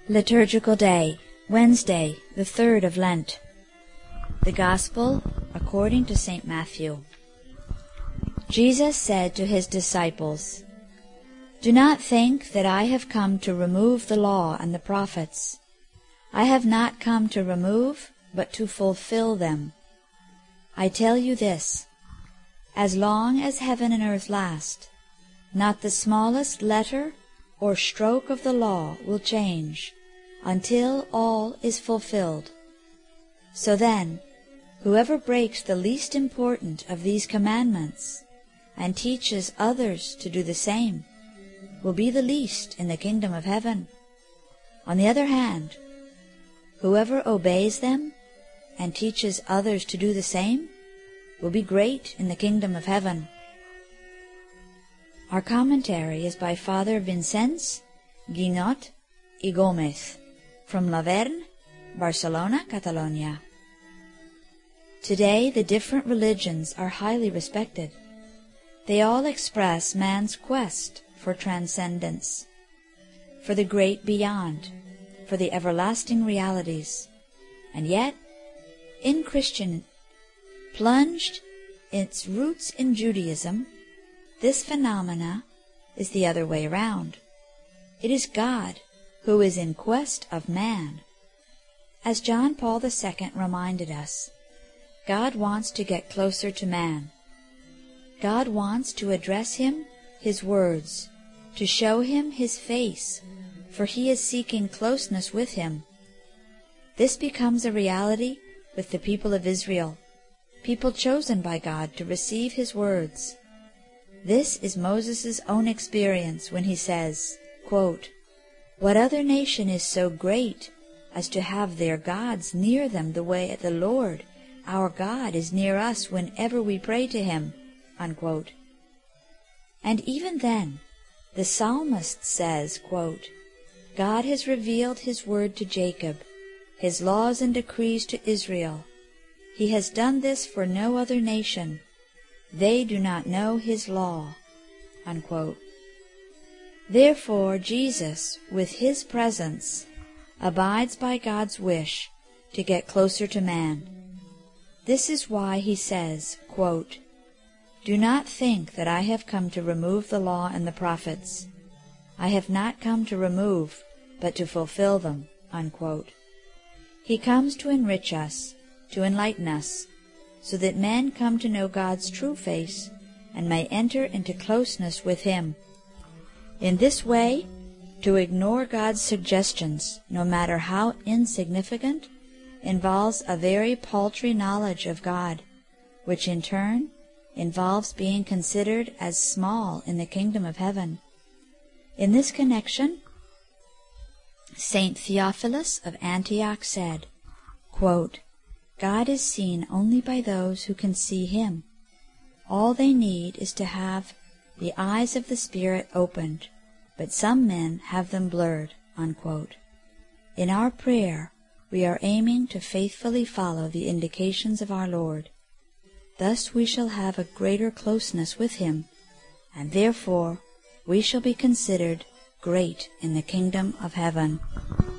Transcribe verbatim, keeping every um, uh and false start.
Liturgical Day, Wednesday, the third of Lent. The Gospel according to Saint Matthew. Jesus said to his disciples, "Do not think that I have come to remove the law and the prophets. I have not come to remove, but to fulfill them. I tell you this, as long as heaven and earth last, not the smallest letter or stroke of the law will change until all is fulfilled. So then, whoever breaks the least important of these commandments and teaches others to do the same will be the least in the kingdom of heaven. On the other hand, whoever obeys them and teaches others to do the same will be great in the kingdom of heaven." Our commentary is by Father Vincent Guinot y Gómez from Lavern, Barcelona, Catalonia. Today the different religions are highly respected. They all express man's quest for transcendence, for the great beyond, for the everlasting realities. And yet, in Christian, plunged its roots in Judaism, this phenomena is the other way around. It is God who is in quest of man. As John Paul the Second reminded us, God wants to get closer to man. God wants to address him his words, to show him his face, for he is seeking closeness with him. This becomes a reality with the people of Israel, people chosen by God to receive his words. This is Moses' own experience when he says, quote, "What other nation is so great as to have their gods near them the way the Lord, our God, is near us whenever we pray to him?" Unquote. And even then, the psalmist says, quote, "God has revealed his word to Jacob, his laws and decrees to Israel. He has done this for no other nation. They do not know his law." Unquote. Therefore Jesus, with his presence, abides by God's wish to get closer to man. This is why he says, quote, "Do not think that I have come to remove the law and the prophets. I have not come to remove, but to fulfill them." Unquote. He comes to enrich us, to enlighten us, so that men come to know God's true face and may enter into closeness with him. In this way, to ignore God's suggestions, no matter how insignificant, involves a very paltry knowledge of God, which in turn involves being considered as small in the kingdom of heaven. In this connection, Saint Theophilus of Antioch said, quote, "God is seen only by those who can see him. All they need is to have the eyes of the Spirit opened, but some men have them blurred." Unquote. In our prayer, we are aiming to faithfully follow the indications of our Lord. Thus we shall have a greater closeness with him, and therefore we shall be considered great in the kingdom of heaven.